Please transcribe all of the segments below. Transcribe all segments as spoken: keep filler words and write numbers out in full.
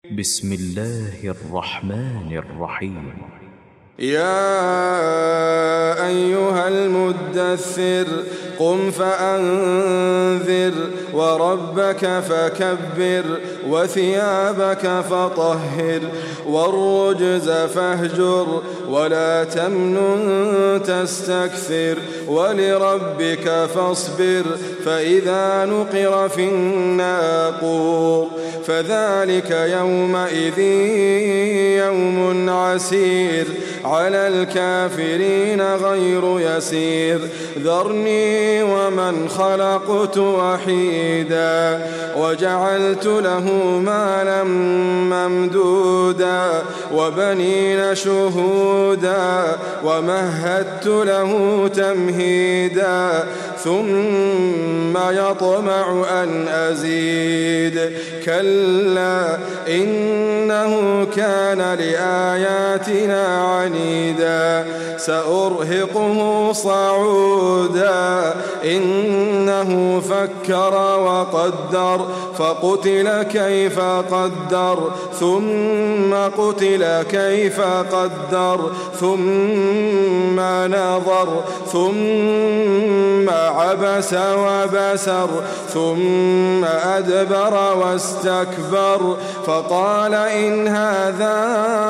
بسم الله الرحمن الرحيم. يا أيها المدثر قم فأنذر وربك فكبر وثيابك فطهر والرجز فاهجر ولا تمنن تستكثر ولربك فاصبر فإذا نقر في الناقور فذلك يومئذ يوم عسير على الكافرين غير يسير ذرني ومن خلقت وحيدا وجعلت له مالا ممدودا وبنين شهودا ومهدت له تمهيدا ثم يطمع أن أزيد كلا إنه كان لآياتنا عنيدا سأرهقه صعودا إنه فكر وقدر فقتل كيف قدر ثم قتل كيف قدر ثم نظر ثم عبس وبسر ثم أدبر واستكبر فقال إن هذا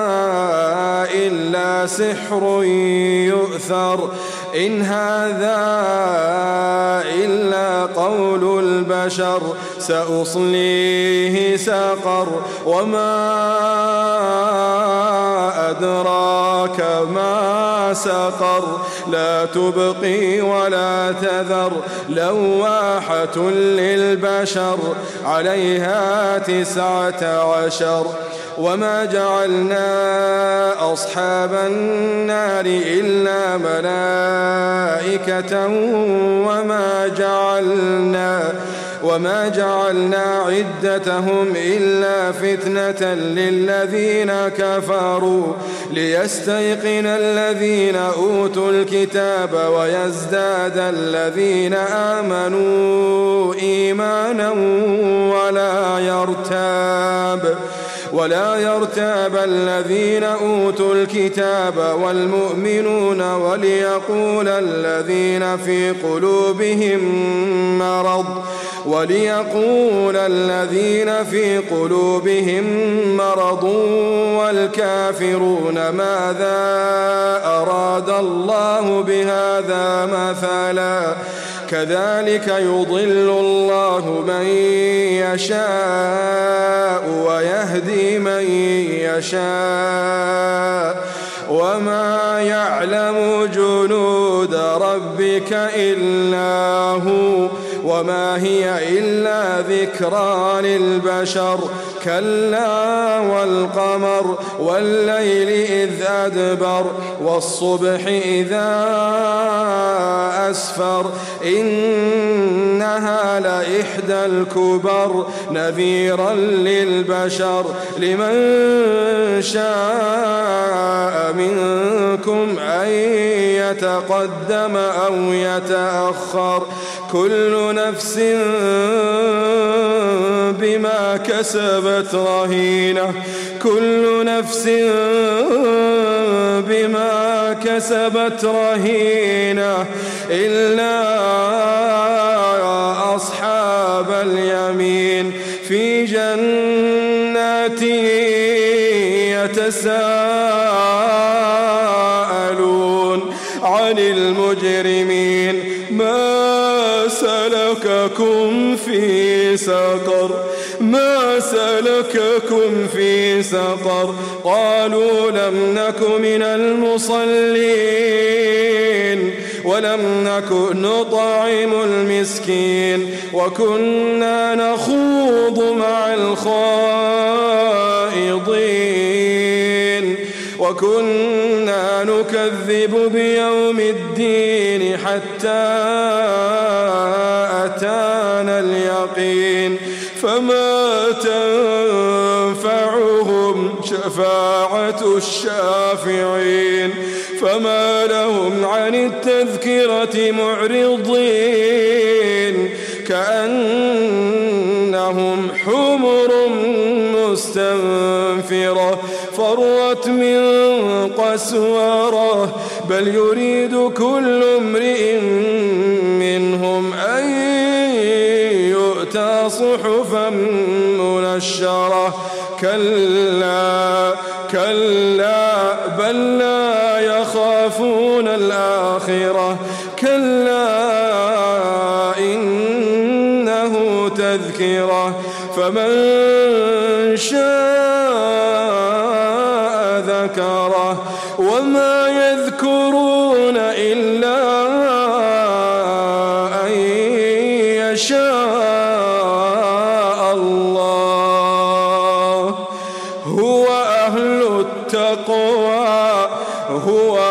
إلا سحر يؤثر إن هذا إلا قول البشر سأصليه سقر وما أدراك ما سقر لا تبقي ولا تذر لواحة للبشر عليها تسعة عشر وما جعلنا أصحاب النار إلا ملائكة وما جعلنا وما جعلنا عدتهم إلا فتنة للذين كفروا ليستيقن الذين أوتوا الكتاب ويزداد الذين آمنوا إيمانا ولا يرتاب ولا يرتاب الذين أوتوا الكتاب والمؤمنون وليقول الذين في قلوبهم مرض وليقول الذين في قلوبهم مرض والكافرون ماذا أراد الله بهذا مثلا كذلك يضل الله من يشاء ويهدي من يشاء وما يعلم جنود ربك إلا هو وما هي إلا ذكرى للبشر كلا والقمر والليل إذ أدبر والصبح إذا أسفر إنها لإحدى الكبر نذيرا للبشر لمن شاء منكم أن يتقدم أو يتأخر كل نفس بما كسبت رهينة كل نفس بما كسبت رهينة إلا أصحاب اليمين في جنات يتساءلون عن المجرمين ما سلككم في سقر ما سلككم في سقر قالوا لم نك من المصلين ولم نك نطعم المسكين وكنا نخوض مع الخائضين وكنا نكذب بيوم الدين حتى أتانا اليقين فما تنفعهم شفاعة الشافعين فما لهم عن التذكرة معرضين كأنهم حمر مستنفرة مستنفرة فرت من قسورة بل يريد كل امرئ منهم أن يؤتى صحفا منشرة كلا كلا بل لا يخافون الآخرة كلا إنه تذكرة فمن شاء ذكره وما يذكرون إلا أن يشاء الله هو أهل التقوى هو